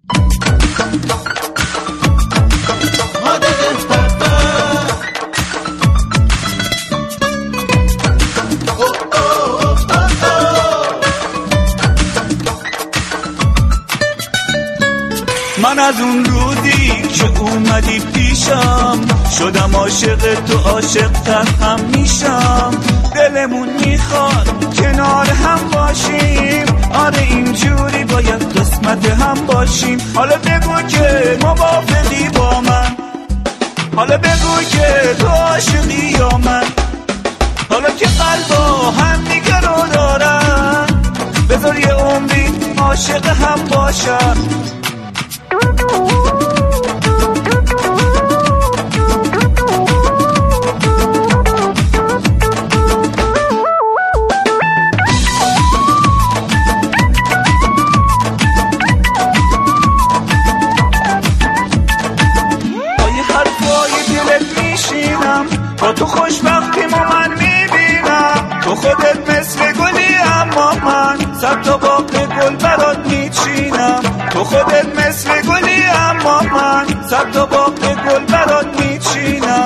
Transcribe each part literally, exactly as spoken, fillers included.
من از اون روزی که اومدی پیشم شدم عاشق تو، عاشق تر هم میشم. دلمون میخواد کنار هم باشیم، آره اینجوری باید قسمت هم باشیم. حالا بگو که موافقی با من، حالا بگو که تو عاشقی یا من. حالا که قلبا هم دیگه رو دارن، بذار یه عمری عاشق هم باشن. با تو خوشبختیمو من میبینم، تو خودت مثل گلی اما من صد تا باغ گل برات میچینم. تو خودت مثل گلی اما من صد تا باغ گل برات میچینم.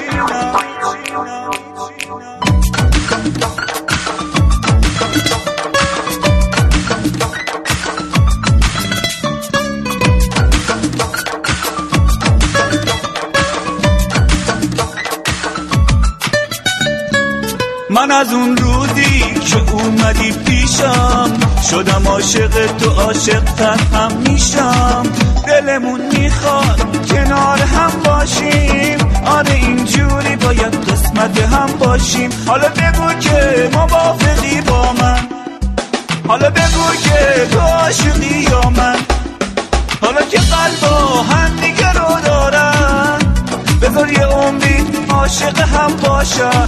من از اون روزی که اومدی پیشم شدم عاشق تو، عاشق تر هم میشم. دلمون میخواد کنار هم باشیم، آره اینجوری باید قسمت هم باشیم. حالا بگو که موافقی با من، حالا بگو که تو عاشقی یا من. حالا که قلبا هم دیگه رو دارن، بذار یه عمری عاشق هم باشن.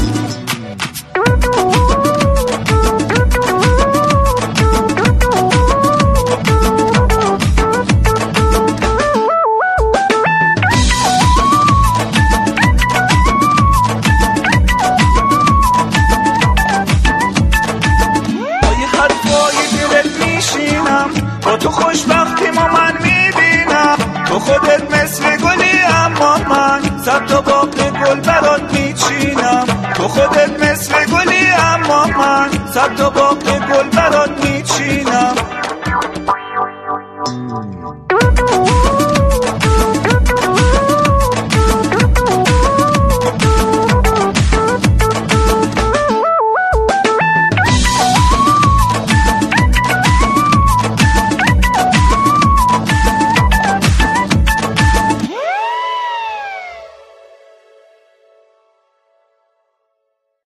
با تو خوشبختیمو من میبینم، تو خودت مثل گلی اما من صد تا باغ گل برات میچینم. تو خودت مثل گلی اما من صد تا باغ گل برات میچینم.